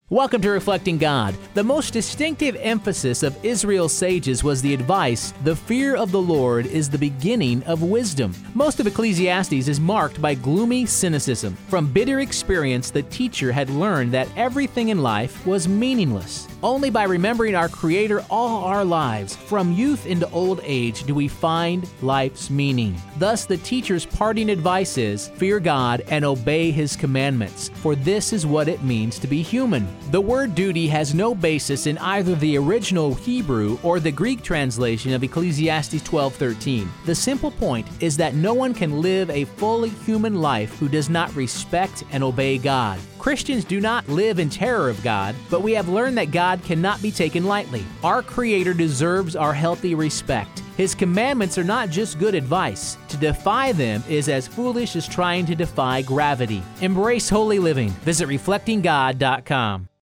Welcome to Reflecting God. The most distinctive emphasis of Israel's sages was the advice, "The fear of the Lord is the beginning of wisdom." Most of Ecclesiastes is marked by gloomy cynicism. From bitter experience, the teacher had learned that everything in life was meaningless. Only by remembering our Creator all our lives, from youth into old age, do we find life's meaning. Thus, the teacher's parting advice is, fear God and obey His commandments, for this is what it means to be human. The word duty has no basis in either the original Hebrew or the Greek translation of Ecclesiastes 12:13. The simple point is that no one can live a fully human life who does not respect and obey God. Christians do not live in terror of God, but we have learned that God cannot be taken lightly. Our Creator deserves our healthy respect. His commandments are not just good advice. To defy them is as foolish as trying to defy gravity. Embrace holy living. Visit reflectinggod.com.